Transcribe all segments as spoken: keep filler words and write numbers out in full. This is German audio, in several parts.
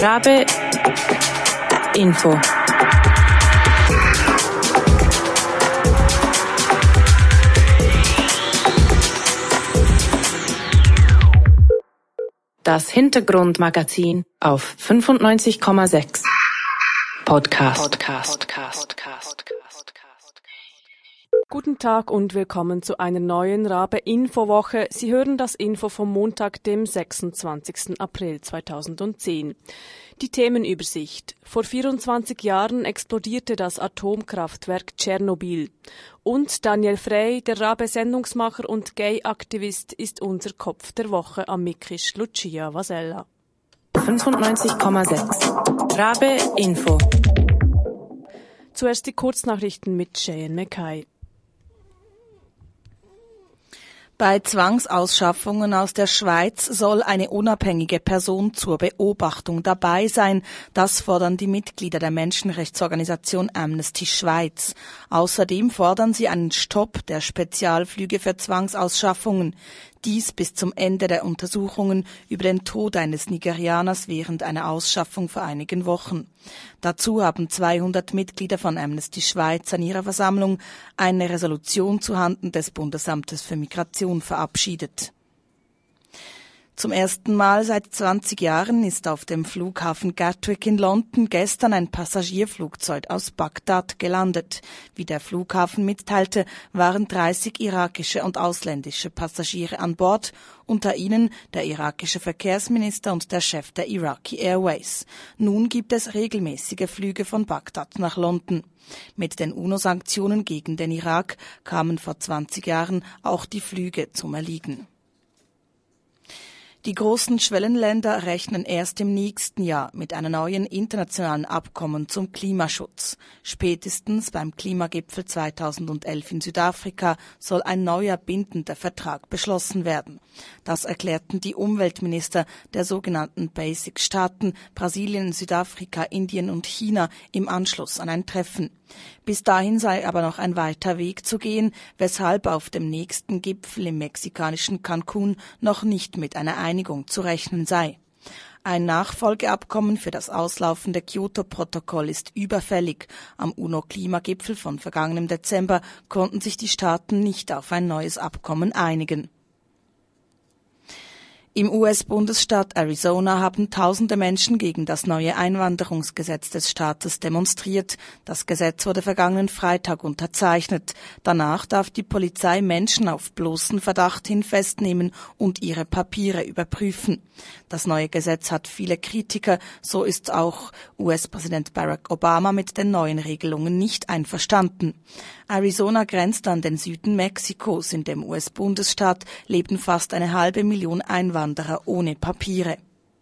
Rabe Info. Das Hintergrundmagazin auf fünfundneunzig Komma sechs Podcast. Podcast. Podcast. Podcast. Guten Tag und willkommen zu einer neuen Rabe-Info-Woche. Sie hören das Info vom Montag, dem sechsundzwanzigsten April zweitausendzehn. Die Themenübersicht. Vor vierundzwanzig Jahren explodierte das Atomkraftwerk Tschernobyl. Und Daniel Frey, der Rabe-Sendungsmacher und Gay-Aktivist, ist unser Kopf der Woche am Mikisch Lucia Vasella. fünfundneunzig Komma sechs Rabe Info. Zuerst die Kurznachrichten mit Cheyenne Mackay. Bei Zwangsausschaffungen aus der Schweiz soll eine unabhängige Person zur Beobachtung dabei sein. Das fordern die Mitglieder der Menschenrechtsorganisation Amnesty Schweiz. Außerdem fordern sie einen Stopp der Spezialflüge für Zwangsausschaffungen. Dies bis zum Ende der Untersuchungen über den Tod eines Nigerianers während einer Ausschaffung vor einigen Wochen. Dazu haben zweihundert Mitglieder von Amnesty Schweiz an ihrer Versammlung eine Resolution zuhanden des Bundesamtes für Migration verabschiedet. Zum ersten Mal seit zwanzig Jahren ist auf dem Flughafen Gatwick in London gestern ein Passagierflugzeug aus Bagdad gelandet. Wie der Flughafen mitteilte, waren dreißig irakische und ausländische Passagiere an Bord, unter ihnen der irakische Verkehrsminister und der Chef der Iraqi Airways. Nun gibt es regelmäßige Flüge von Bagdad nach London. Mit den UNO-Sanktionen gegen den Irak kamen vor zwanzig Jahren auch die Flüge zum Erliegen. Die großen Schwellenländer rechnen erst im nächsten Jahr mit einem neuen internationalen Abkommen zum Klimaschutz. Spätestens beim Klimagipfel zweitausendelf in Südafrika soll ein neuer bindender Vertrag beschlossen werden. Das erklärten die Umweltminister der sogenannten Basic-Staaten Brasilien, Südafrika, Indien und China im Anschluss an ein Treffen. Bis dahin sei aber noch ein weiter Weg zu gehen, weshalb auf dem nächsten Gipfel im mexikanischen Cancún noch nicht mit einer Einigung zu rechnen sei. Ein Nachfolgeabkommen für das auslaufende Kyoto-Protokoll ist überfällig. Am UNO-Klimagipfel von vergangenem Dezember konnten sich die Staaten nicht auf ein neues Abkommen einigen. Im U S-Bundesstaat Arizona haben tausende Menschen gegen das neue Einwanderungsgesetz des Staates demonstriert. Das Gesetz wurde vergangenen Freitag unterzeichnet. Danach darf die Polizei Menschen auf bloßen Verdacht hin festnehmen und ihre Papiere überprüfen. Das neue Gesetz hat viele Kritiker, so ist auch U S-Präsident Barack Obama mit den neuen Regelungen nicht einverstanden. Arizona grenzt an den Süden Mexikos. In dem U S-Bundesstaat leben fast eine halbe Million Einwanderer ohne Papiere.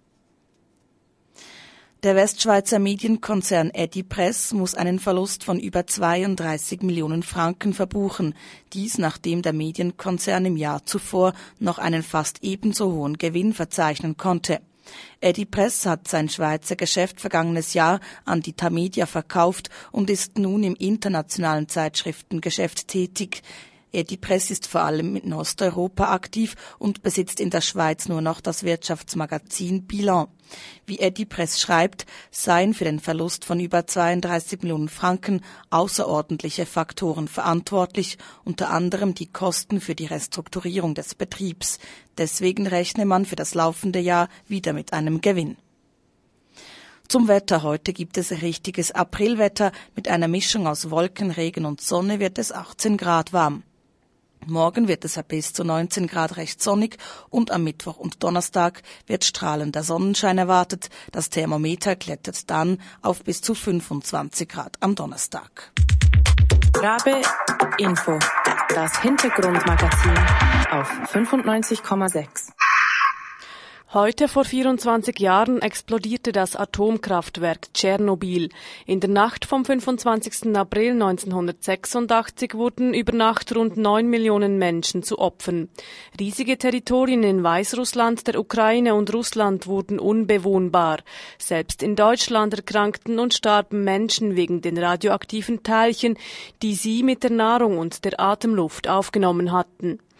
Der Westschweizer Medienkonzern Edipresse muss einen Verlust von über zweiunddreißig Millionen Franken verbuchen. Dies, nachdem der Medienkonzern im Jahr zuvor noch einen fast ebenso hohen Gewinn verzeichnen konnte. Edipresse hat sein Schweizer Geschäft vergangenes Jahr an die Tamedia verkauft und ist nun im internationalen Zeitschriftengeschäft tätig. Edipresse ist vor allem in Osteuropa aktiv und besitzt in der Schweiz nur noch das Wirtschaftsmagazin Bilan. Wie Edipresse schreibt, seien für den Verlust von über zweiunddreißig Millionen Franken außerordentliche Faktoren verantwortlich, unter anderem die Kosten für die Restrukturierung des Betriebs. Deswegen rechne man für das laufende Jahr wieder mit einem Gewinn. Zum Wetter. Heute gibt es richtiges Aprilwetter. Mit einer Mischung aus Wolken, Regen und Sonne wird es achtzehn Grad warm. Morgen wird es bis zu neunzehn Grad recht sonnig und am Mittwoch und Donnerstag wird strahlender Sonnenschein erwartet. Das Thermometer klettert dann auf bis zu fünfundzwanzig Grad am Donnerstag. Rabe Info. Das Hintergrundmagazin auf fünfundneunzig Komma sechs. Heute vor vierundzwanzig Jahren explodierte das Atomkraftwerk Tschernobyl. In der Nacht vom fünfundzwanzigsten April neunzehnhundertsechsundachtzig wurden über Nacht rund neun Millionen Menschen zu Opfern. Riesige Territorien in Weißrussland, der Ukraine und Russland wurden unbewohnbar. Selbst in Deutschland erkrankten und starben Menschen wegen den radioaktiven Teilchen, die sie mit der Nahrung und der Atemluft aufgenommen hatten.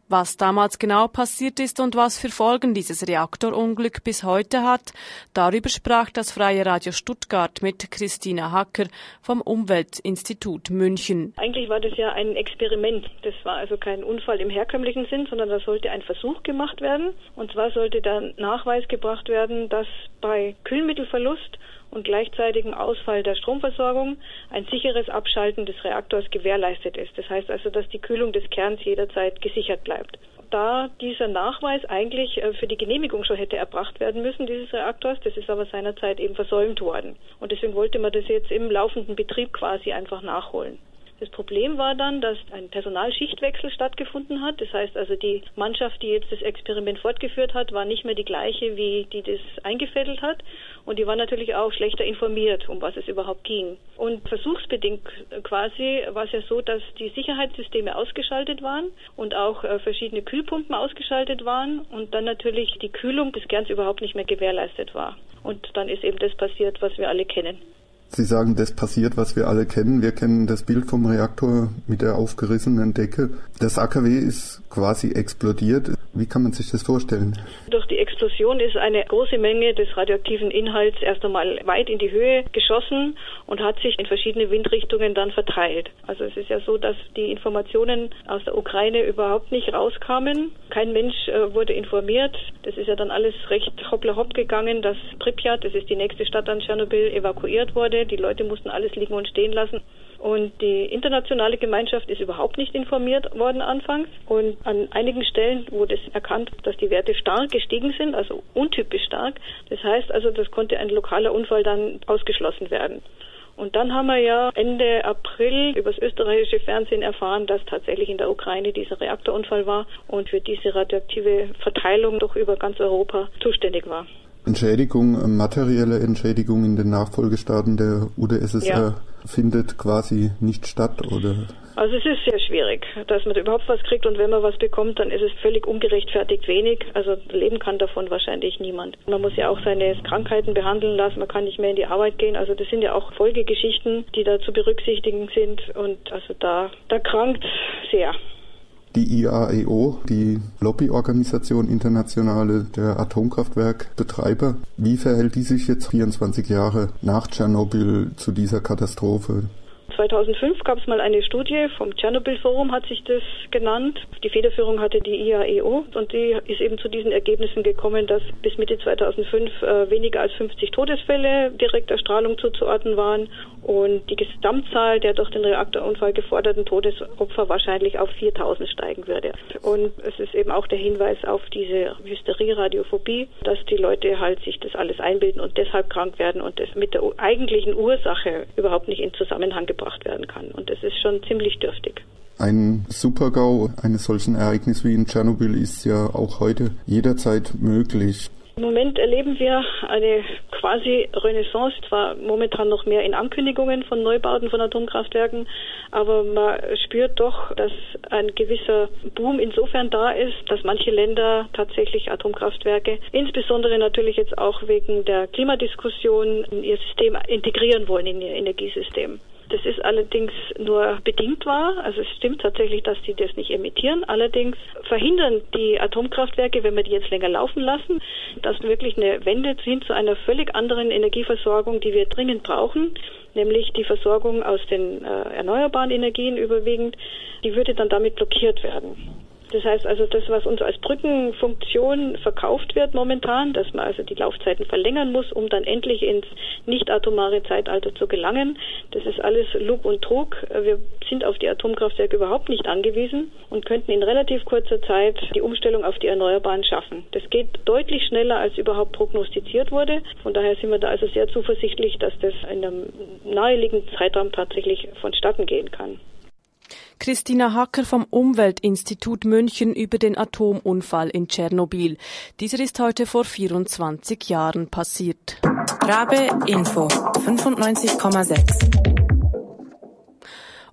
Was damals genau passiert ist und was für Folgen dieses Reaktorunglück bis heute hat, darüber sprach das Freie Radio Stuttgart mit Christina Hacker vom Umweltinstitut München. Eigentlich war das ja ein Experiment. Das war also kein Unfall im herkömmlichen Sinn, sondern da sollte ein Versuch gemacht werden. Und zwar sollte der Nachweis gebracht werden, dass bei Kühlmittelverlust und gleichzeitigem Ausfall der Stromversorgung ein sicheres Abschalten des Reaktors gewährleistet ist. Das heißt also, dass die Kühlung des Kerns jederzeit gesichert bleibt. Da dieser Nachweis eigentlich für die Genehmigung schon hätte erbracht werden müssen, dieses Reaktors, das ist aber seinerzeit eben versäumt worden. Und deswegen wollte man das jetzt im laufenden Betrieb quasi einfach nachholen. Das Problem war dann, dass ein Personalschichtwechsel stattgefunden hat. Das heißt also, die Mannschaft, die jetzt das Experiment fortgeführt hat, war nicht mehr die gleiche, wie die das eingefädelt hat. Und die war natürlich auch schlechter informiert, um was es überhaupt ging. Und versuchsbedingt quasi war es ja so, dass die Sicherheitssysteme ausgeschaltet waren und auch äh, verschiedene Kühlpumpen ausgeschaltet waren und dann natürlich die Kühlung des Kerns überhaupt nicht mehr gewährleistet war. Und dann ist eben das passiert, was wir alle kennen. Sie sagen, das passiert, was wir alle kennen. Wir kennen das Bild vom Reaktor mit der aufgerissenen Decke. Das A K W ist quasi explodiert. Wie kann man sich das vorstellen? Durch die Explosion ist eine große Menge des radioaktiven Inhalts erst einmal weit in die Höhe geschossen und hat sich in verschiedene Windrichtungen dann verteilt. Also es ist ja so, dass die Informationen aus der Ukraine überhaupt nicht rauskamen. Kein Mensch äh, wurde informiert. Das ist ja dann alles recht hoppla hopp gegangen, dass Pripyat, das ist die nächste Stadt an Tschernobyl, evakuiert wurde. Die Leute mussten alles liegen und stehen lassen. Und die internationale Gemeinschaft ist überhaupt nicht informiert worden anfangs. Und an einigen Stellen wurde es erkannt, dass die Werte stark gestiegen sind, also untypisch stark. Das heißt also, das konnte ein lokaler Unfall dann ausgeschlossen werden. Und dann haben wir ja Ende April übers österreichische Fernsehen erfahren, dass tatsächlich in der Ukraine dieser Reaktorunfall war und für diese radioaktive Verteilung doch über ganz Europa zuständig war. Entschädigung, materielle Entschädigung in den Nachfolgestaaten der U d S S R ja. findet quasi nicht statt, oder? Also es ist sehr schwierig, dass man da überhaupt was kriegt und wenn man was bekommt, dann ist es völlig ungerechtfertigt wenig. Also leben kann davon wahrscheinlich niemand. Man muss ja auch seine Krankheiten behandeln lassen, man kann nicht mehr in die Arbeit gehen. Also das sind ja auch Folgegeschichten, die da zu berücksichtigen sind und also da, da krankt sehr. Die I A E O, die Lobbyorganisation internationale der Atomkraftwerkbetreiber, wie verhält die sich jetzt vierundzwanzig Jahre nach Tschernobyl zu dieser Katastrophe? zweitausendfünf gab es mal eine Studie vom Tschernobyl-Forum, hat sich das genannt. Die Federführung hatte die I A E O und die ist eben zu diesen Ergebnissen gekommen, dass bis Mitte zweitausendfünf äh, weniger als fünfzig Todesfälle direkter Strahlung zuzuordnen waren und die Gesamtzahl der durch den Reaktorunfall geforderten Todesopfer wahrscheinlich auf viertausend steigen würde. Und es ist eben auch der Hinweis auf diese Hysterie, Radiophobie, dass die Leute halt sich das alles einbilden und deshalb krank werden und das mit der eigentlichen Ursache überhaupt nicht in Zusammenhang gebracht werden kann. Und das ist schon ziemlich dürftig. Ein Super-GAU eines solchen Ereignisses wie in Tschernobyl ist ja auch heute jederzeit möglich. Im Moment erleben wir eine quasi Renaissance, zwar momentan noch mehr in Ankündigungen von Neubauten von Atomkraftwerken, aber man spürt doch, dass ein gewisser Boom insofern da ist, dass manche Länder tatsächlich Atomkraftwerke, insbesondere natürlich jetzt auch wegen der Klimadiskussion, in ihr System integrieren wollen, in ihr Energiesystem. Das ist allerdings nur bedingt wahr. Also es stimmt tatsächlich, dass die das nicht emittieren. Allerdings verhindern die Atomkraftwerke, wenn wir die jetzt länger laufen lassen, dass wirklich eine Wende hin zu einer völlig anderen Energieversorgung, die wir dringend brauchen, nämlich die Versorgung aus den äh, erneuerbaren Energien überwiegend, die würde dann damit blockiert werden. Das heißt also, das, was uns als Brückenfunktion verkauft wird momentan, dass man also die Laufzeiten verlängern muss, um dann endlich ins nicht-atomare Zeitalter zu gelangen, das ist alles Lug und Trug. Wir sind auf die Atomkraftwerke überhaupt nicht angewiesen und könnten in relativ kurzer Zeit die Umstellung auf die Erneuerbaren schaffen. Das geht deutlich schneller, als überhaupt prognostiziert wurde. Von daher sind wir da also sehr zuversichtlich, dass das in einem naheliegenden Zeitraum tatsächlich vonstatten gehen kann. Christina Hacker vom Umweltinstitut München über den Atomunfall in Tschernobyl. Dieser ist heute vor vierundzwanzig Jahren passiert. Rabe Info fünfundneunzig Komma sechs.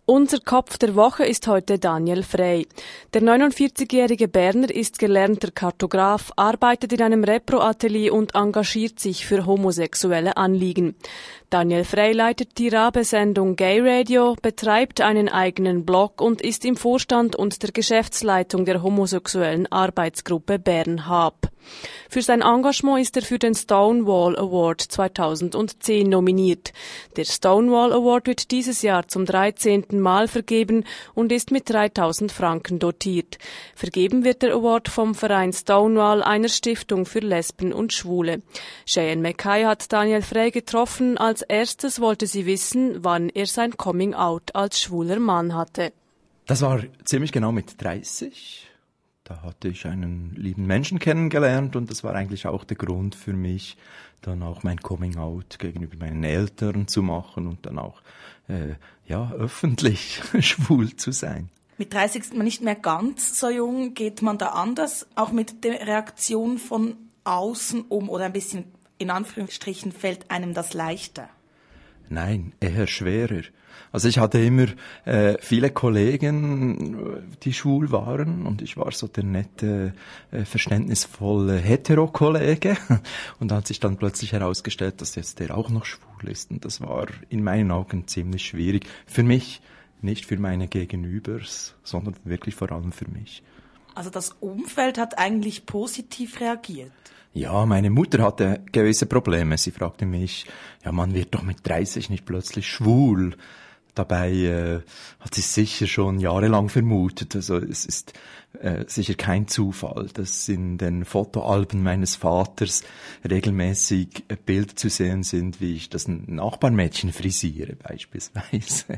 Unser Kopf der Woche ist heute Daniel Frey. Der neunundvierzigjährige Berner ist gelernter Kartograf, arbeitet in einem Repro-Atelier und engagiert sich für homosexuelle Anliegen. Daniel Frey leitet die Rabe-Sendung Gay Radio, betreibt einen eigenen Blog und ist im Vorstand und der Geschäftsleitung der homosexuellen Arbeitsgruppe Bern Hab. Für sein Engagement ist er für den Stonewall Award zweitausendzehn nominiert. Der Stonewall Award wird dieses Jahr zum dreizehnten Mal vergeben und ist mit dreitausend Franken dotiert. Vergeben wird der Award vom Verein Stonewall, einer Stiftung für Lesben und Schwule. Cheyenne Mackay hat Daniel Frey getroffen. Als erstes wollte sie wissen, wann er sein Coming-out als schwuler Mann hatte. Das war ziemlich genau mit dreißig. Da hatte ich einen lieben Menschen kennengelernt und das war eigentlich auch der Grund für mich, dann auch mein Coming-out gegenüber meinen Eltern zu machen und dann auch äh, ja öffentlich schwul zu sein. Mit dreißig ist man nicht mehr ganz so jung. Geht man da anders, auch mit der Reaktion von außen um oder ein bisschen in Anführungsstrichen fällt einem das leichter? Nein, eher schwerer. Also ich hatte immer äh, viele Kollegen, die schwul waren und ich war so der nette, äh, verständnisvolle Hetero-Kollege und da hat sich dann plötzlich herausgestellt, dass jetzt der auch noch schwul ist und das war in meinen Augen ziemlich schwierig. Für mich, nicht für meine Gegenübers, sondern wirklich vor allem für mich. Also das Umfeld hat eigentlich positiv reagiert? Ja, meine Mutter hatte gewisse Probleme. Sie fragte mich, ja, man wird doch mit dreißig nicht plötzlich schwul. Dabei äh, hat sie es sicher schon jahrelang vermutet. Also es ist äh, sicher kein Zufall, dass in den Fotoalben meines Vaters regelmäßig Bilder zu sehen sind, wie ich das Nachbarmädchen frisiere beispielsweise.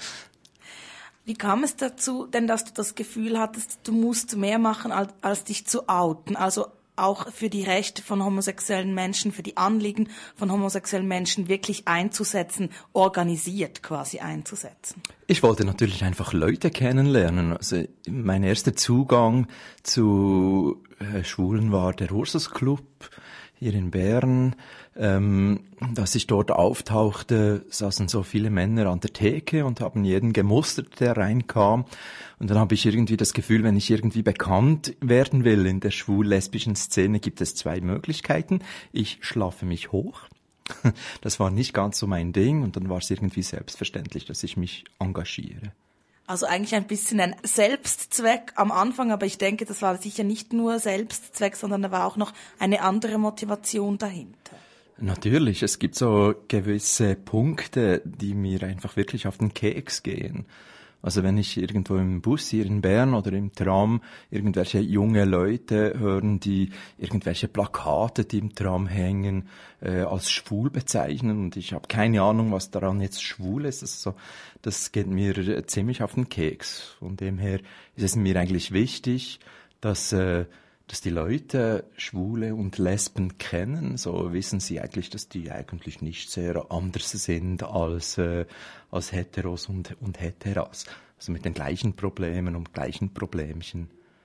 Wie kam es dazu denn, dass du das Gefühl hattest, du musst mehr machen, als, als dich zu outen? Also auch für die Rechte von homosexuellen Menschen, für die Anliegen von homosexuellen Menschen wirklich einzusetzen, organisiert quasi einzusetzen? Ich wollte natürlich einfach Leute kennenlernen. Also mein erster Zugang zu äh, Schwulen war der Ursus Club hier in Bern. Ähm, als ich dort auftauchte, saßen so viele Männer an der Theke und haben jeden gemustert, der reinkam. Und dann habe ich irgendwie das Gefühl, wenn ich irgendwie bekannt werden will in der schwul-lesbischen Szene, gibt es zwei Möglichkeiten. Ich schlafe mich hoch. Das war nicht ganz so mein Ding und dann war es irgendwie selbstverständlich, dass ich mich engagiere. Also eigentlich ein bisschen ein Selbstzweck am Anfang, aber ich denke, das war sicher nicht nur Selbstzweck, sondern da war auch noch eine andere Motivation dahinter. Natürlich, es gibt so gewisse Punkte, die mir einfach wirklich auf den Keks gehen. Also wenn ich irgendwo im Bus hier in Bern oder im Tram irgendwelche junge Leute hören, die irgendwelche Plakate, die im Tram hängen, äh, als schwul bezeichnen und ich habe keine Ahnung, was daran jetzt schwul ist. Also, das geht mir ziemlich auf den Keks. Von dem her ist es mir eigentlich wichtig, dass äh, dass die Leute Schwule und Lesben kennen, so wissen sie eigentlich, dass die eigentlich nicht sehr anders sind als, äh, als Heteros und, und Heteras. Also mit den gleichen Problemen und gleichen Problemchen.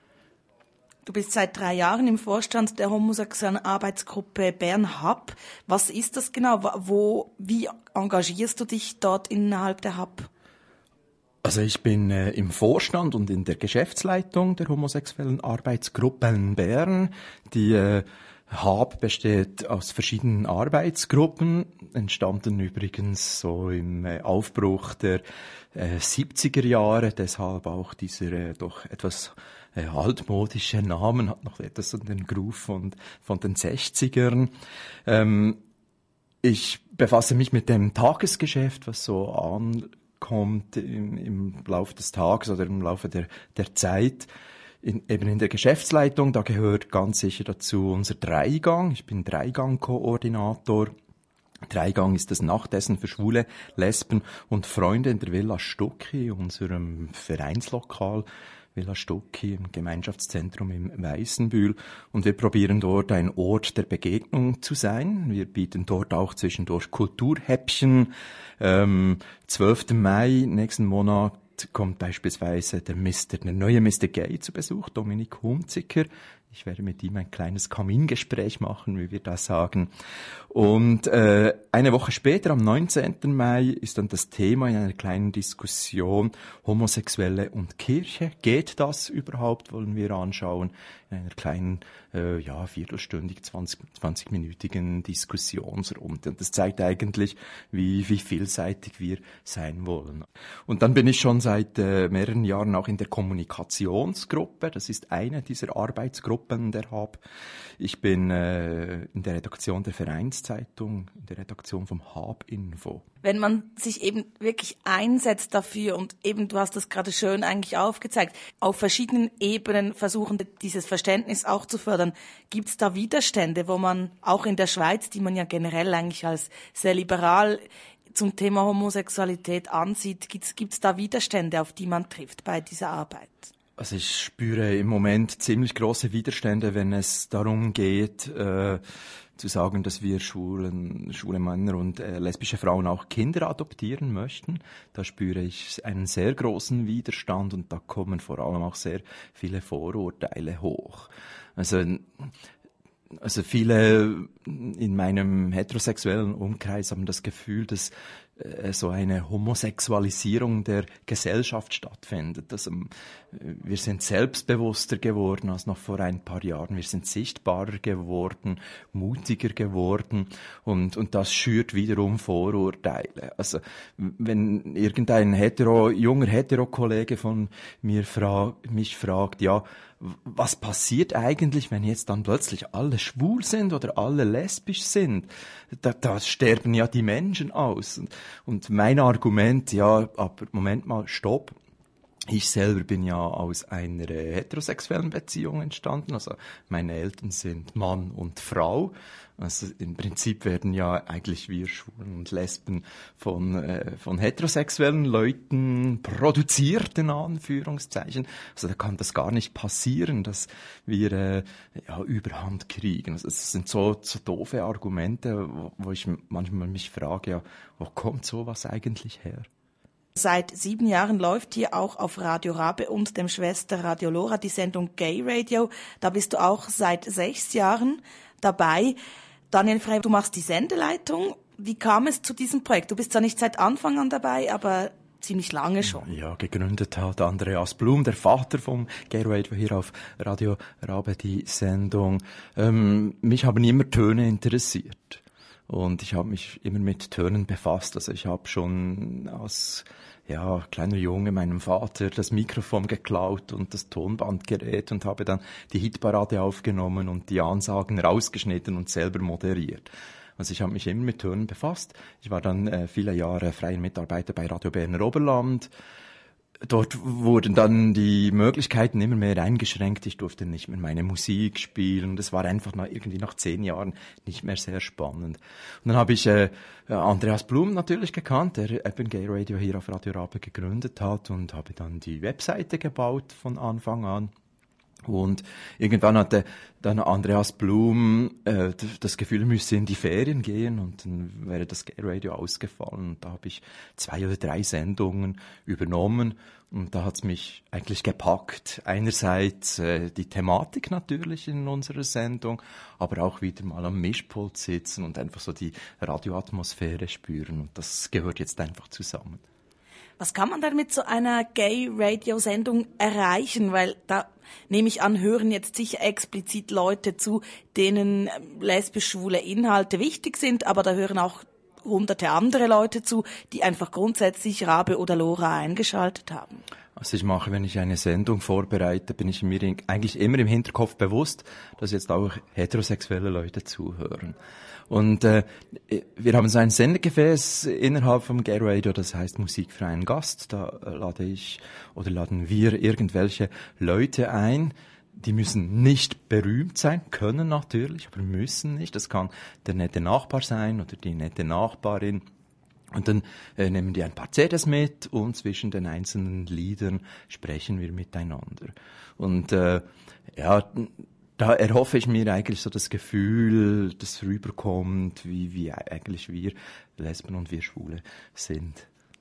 Du bist seit drei Jahren im Vorstand der homosexuellen Arbeitsgruppe Bern Hab. Was ist das genau? Wo, wie engagierst du dich dort innerhalb der Hab? Also ich bin äh, im Vorstand und in der Geschäftsleitung der homosexuellen Arbeitsgruppen Bern. Die äh, Hab besteht aus verschiedenen Arbeitsgruppen, entstanden übrigens so im äh, Aufbruch der äh, siebziger Jahre, deshalb auch dieser äh, doch etwas äh, altmodische Namen, hat noch etwas an den Groove von, von den sechzigern. Ähm, ich befasse mich mit dem Tagesgeschäft, was so an kommt im, im Laufe des Tages oder im Laufe der, der Zeit. In, eben in der Geschäftsleitung, da gehört ganz sicher dazu unser Dreigang. Ich bin Dreigang-Koordinator. Dreigang ist das Nachtessen für Schwule, Lesben und Freunde in der Villa Stucki, unserem Vereinslokal. Villa Stucki im Gemeinschaftszentrum im Weißenbühl. Und wir probieren dort ein Ort der Begegnung zu sein. Wir bieten dort auch zwischendurch Kulturhäppchen. Ähm, zwölften Mai nächsten Monat kommt beispielsweise der Mister, der neue Mister Gay zu Besuch, Dominik Hunziker. Ich werde mit ihm ein kleines Kamingespräch machen, wie wir das sagen. Und äh, eine Woche später, am neunzehnten Mai, ist dann das Thema in einer kleinen Diskussion Homosexuelle und Kirche. Geht das überhaupt, wollen wir anschauen, in einer kleinen, äh, ja, viertelstündig, zwanzig, zwanzigminütigen Diskussionsrunde. Und das zeigt eigentlich, wie, wie vielseitig wir sein wollen. Und dann bin ich schon seit äh, mehreren Jahren auch in der Kommunikationsgruppe. Das ist eine dieser Arbeitsgruppen der H A B. Ich bin äh, in der Redaktion der Vereinszeitung, in der Redaktion vom H A B Info. Wenn man sich eben wirklich einsetzt dafür und eben, du hast das gerade schön eigentlich aufgezeigt, auf verschiedenen Ebenen versuchen, dieses Verständnis auch zu fördern, gibt es da Widerstände, wo man auch in der Schweiz, die man ja generell eigentlich als sehr liberal zum Thema Homosexualität ansieht, gibt es da Widerstände, auf die man trifft bei dieser Arbeit? Also ich spüre im Moment ziemlich große Widerstände, wenn es darum geht, äh, zu sagen, dass wir schwulen, schwule Männer und äh, lesbische Frauen auch Kinder adoptieren möchten. Da spüre ich einen sehr großen Widerstand und da kommen vor allem auch sehr viele Vorurteile hoch. Also Also viele in meinem heterosexuellen Umkreis haben das Gefühl, dass äh, so eine Homosexualisierung der Gesellschaft stattfindet. Also, wir sind selbstbewusster geworden als noch vor ein paar Jahren. Wir sind sichtbarer geworden, mutiger geworden und, und das schürt wiederum Vorurteile. Also wenn irgendein hetero, junger Hetero-Kollege von mir fra- mich fragt, ja, was passiert eigentlich, wenn jetzt dann plötzlich alle schwul sind oder alle lesbisch sind? Da, da sterben ja die Menschen aus. Und, und mein Argument, ja, aber Moment mal, stopp. Ich selber bin ja aus einer heterosexuellen Beziehung entstanden, also meine Eltern sind Mann und Frau. Also im Prinzip werden ja eigentlich wir Schwulen und Lesben von äh, von heterosexuellen Leuten produziert, in Anführungszeichen. Also da kann das gar nicht passieren, dass wir äh, ja Überhand kriegen. Also es sind so, so doofe Argumente, wo, wo ich manchmal mich frage, ja, wo kommt sowas eigentlich her? Seit sieben Jahren läuft hier auch auf Radio Rabe und dem Schwesterradio Lora die Sendung Gay Radio. Da bist du auch seit sechs Jahren dabei. Daniel Frey, du machst die Sendeleitung. Wie kam es zu diesem Projekt? Du bist zwar nicht seit Anfang an dabei, aber ziemlich lange schon. Ja, gegründet hat Andreas Blum, der Vater vom Gay Radio, hier auf Radio Rabe die Sendung. Ähm, mich haben immer Töne interessiert. Und ich habe mich immer mit Tönen befasst. Also ich habe schon als ja, kleiner Junge meinem Vater das Mikrofon geklaut und das Tonbandgerät und habe dann die Hitparade aufgenommen und die Ansagen rausgeschnitten und selber moderiert. Also ich habe mich immer mit Tönen befasst. Ich war dann äh, viele Jahre freier Mitarbeiter bei Radio Berner Oberland. Dort wurden dann die Möglichkeiten immer mehr eingeschränkt. Ich durfte nicht mehr meine Musik spielen. Das war einfach nach, irgendwie nach zehn Jahren nicht mehr sehr spannend. Und dann habe ich äh, Andreas Blum natürlich gekannt, der eben Gay Radio hier auf Radio Rabe gegründet hat und habe dann die Webseite gebaut von Anfang an. Und irgendwann hatte dann Andreas Blum äh, das Gefühl, er müsse in die Ferien gehen und dann wäre das Gay Radio ausgefallen. Und da habe ich zwei oder drei Sendungen übernommen und da hat's mich eigentlich gepackt. Einerseits äh, die Thematik natürlich in unserer Sendung, aber auch wieder mal am Mischpult sitzen und einfach so die Radioatmosphäre spüren. Und das gehört jetzt einfach zusammen. Was kann man dann mit so einer Gay-Radio-Sendung erreichen? Weil da, nehme ich an, hören jetzt sicher explizit Leute zu, denen lesbisch-schwule Inhalte wichtig sind, aber da hören auch hunderte andere Leute zu, die einfach grundsätzlich Rabe oder Lora eingeschaltet haben. Also ich mache, wenn ich eine Sendung vorbereite, bin ich mir eigentlich immer im Hinterkopf bewusst, dass jetzt auch heterosexuelle Leute zuhören. Und äh, wir haben so ein Sendegefäß innerhalb vom Gay Radio, das heißt Musik für einen Gast. Da lade ich oder laden wir irgendwelche Leute ein. Die müssen nicht berühmt sein, können natürlich, aber müssen nicht. Das kann der nette Nachbar sein oder die nette Nachbarin. Und dann äh, nehmen die ein paar C Ds mit und zwischen den einzelnen Liedern sprechen wir miteinander. Und äh, ja, da erhoffe ich mir eigentlich so das Gefühl, das rüberkommt, wie, wie eigentlich wir Lesben und wir Schwule sind.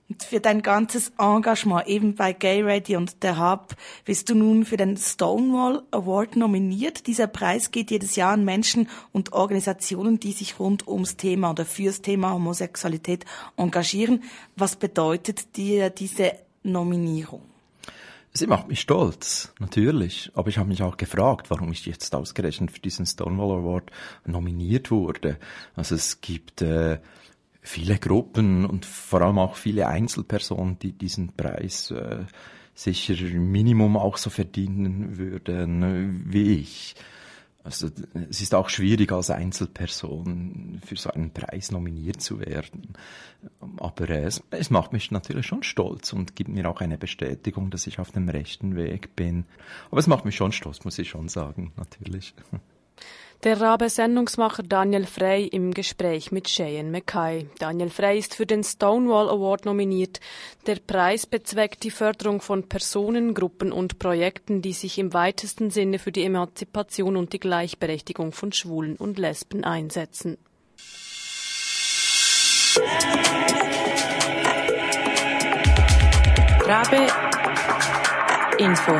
Und für dein ganzes Engagement eben bei Gay Radio und der Hub bist du nun für den Stonewall Award nominiert. Dieser Preis geht jedes Jahr an Menschen und Organisationen, die sich rund ums Thema oder fürs Thema Homosexualität engagieren. Was bedeutet dir diese Nominierung? Sie macht mich stolz, natürlich. Aber ich habe mich auch gefragt, warum ich jetzt ausgerechnet für diesen Stonewall Award nominiert wurde. Also es gibt äh, viele Gruppen und vor allem auch viele Einzelpersonen, die diesen Preis äh, sicher Minimum auch so verdienen würden äh, wie ich. Also es ist auch schwierig, als Einzelperson für so einen Preis nominiert zu werden. Aber äh, es, es macht mich natürlich schon stolz und gibt mir auch eine Bestätigung, dass ich auf dem rechten Weg bin. Aber es macht mich schon stolz, muss ich schon sagen, natürlich. Der Rabe-Sendungsmacher Daniel Frey im Gespräch mit Cheyenne Mackay. Daniel Frey ist für den Stonewall Award nominiert. Der Preis bezweckt die Förderung von Personen, Gruppen und Projekten, die sich im weitesten Sinne für die Emanzipation und die Gleichberechtigung von Schwulen und Lesben einsetzen. Rabe Info.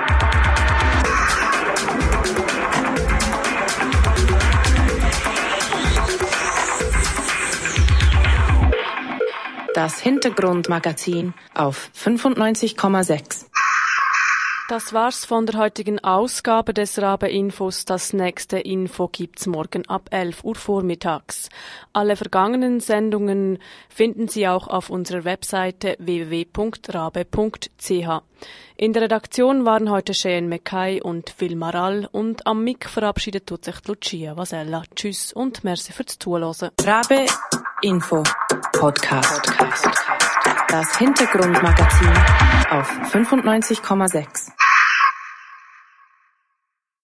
Das Hintergrundmagazin auf fünfundneunzig Komma sechs. Das war's von der heutigen Ausgabe des Rabe Infos. Das nächste Info gibt's morgen ab elf Uhr vormittags. Alle vergangenen Sendungen finden Sie auch auf unserer Webseite w w w punkt rabe punkt c h. In der Redaktion waren heute Cheyenne Mackay und Phil Maral und am Mic verabschiedet tut sich Lucia Vasella. Tschüss und merci fürs Zuhören. Rabe Info Podcast. Das Hintergrundmagazin auf fünfundneunzig Komma sechs.